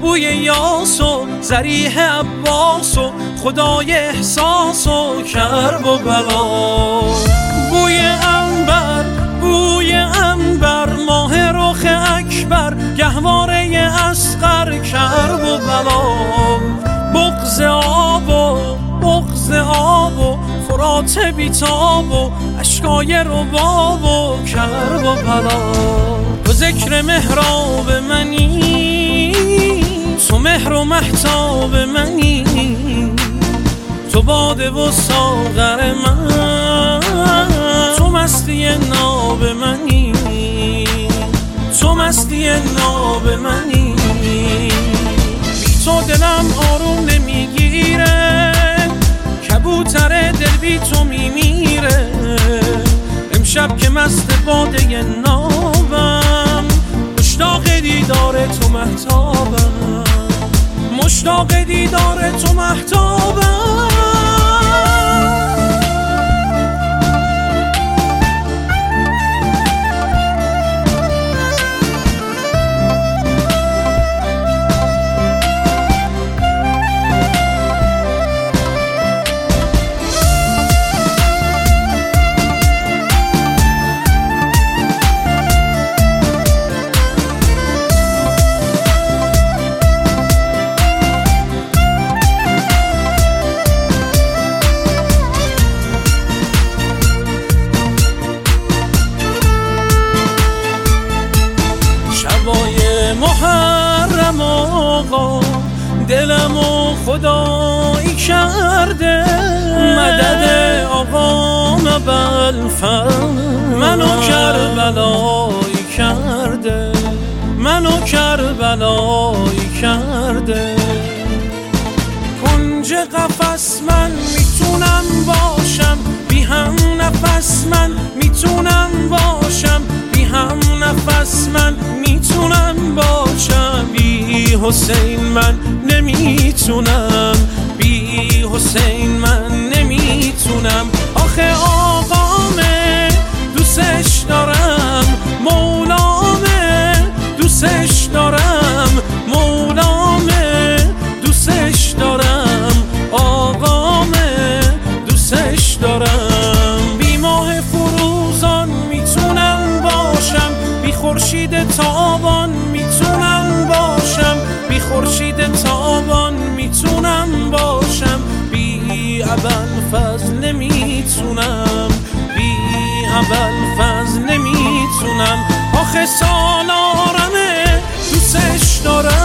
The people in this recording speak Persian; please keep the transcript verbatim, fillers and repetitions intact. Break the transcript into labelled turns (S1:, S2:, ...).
S1: بوی یاس و ذریح عباس و خدای احساس و کرب و بلا. بوی عنبر بوی عنبر ماه رخ اکبر گهواره اصغر کرب و بلا. بغض آب و بغض آب و فرات بیتاب و اشکای رباب و کرب و بلا. تو ذکر محراب منی، تو مهر و مهتاب منی، تو باده و ساغر من، تو مستی ناب منی، تو مستی ناب منی. بی تو دلم آروم نمیگیره، کبوتر دل بی تو میمیره. امشب که مست باده نابم، مشتاق دیدار تو مهتابم، مشتاق دیدار تو مهتابم. محرم آقا دلم و خدایی کرده، مدد آقا مبلفر منو کربلایی کرده، منو کربلایی کرده. کنج قفس من میتونم باشم، بی هم نفس من میتونم باشم، بی هم نفس من میتونم باشم. بی حسین من نمیتونم، بی حسین من نمیتونم. آخه آقامه دوستش دارم، مولامه دوستش دارم، مولامه دوستش دارم، آقامه دوستش دارم. بی ماه فروزان میتونم باشم، بی خورشید تابان میتونم باشم، بی خورشید تابان میتونم باشم. بی ابوالفضل نمیتونم، بی ابوالفضل نمیتونم. آخه سالارمه دوستش دارم،